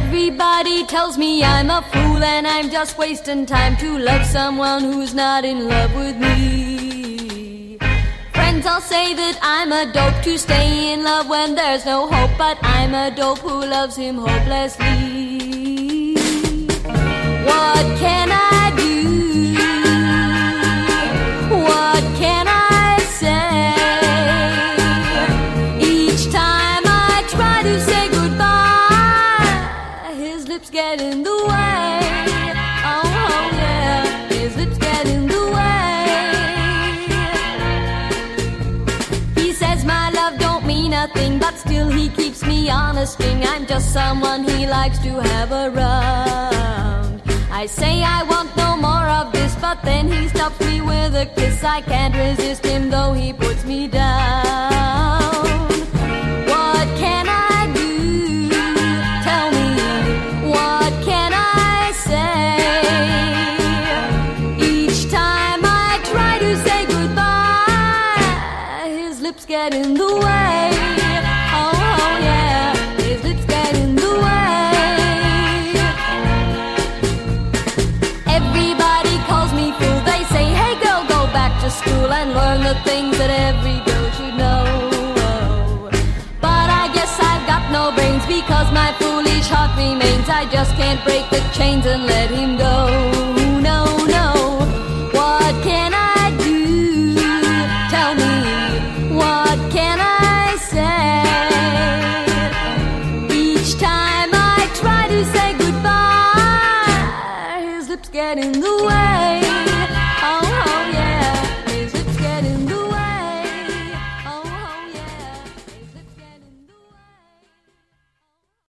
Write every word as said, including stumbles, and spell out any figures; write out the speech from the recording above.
Everybody tells me I'm a fool and I'm just wasting time to love someone who's not in love with me. Friends all say that I'm a dope to stay in love when there's no hope, but I'm a dope who loves him hopelessly. What can I do? What can I say? Each time I try to say goodbye, his lips get in the way. Oh, oh yeah, his lips get in the way. He says my love don't mean nothing, but still he keeps me on a string. I'm just someone he likes to have around. I say I want no more of this, but then he stops me with a kiss. I can't resist him though he puts me down. What can I do? Tell me, what can I say? Each time I try to say goodbye, his lips get in the way. Oh, oh yeah, his lips get in the way. Everybody calls me fool. They say, hey girl, go back to school and learn the things that every girl should know. But I guess I've got no brains because my foolish heart remains. I just can't break the chains and let him go.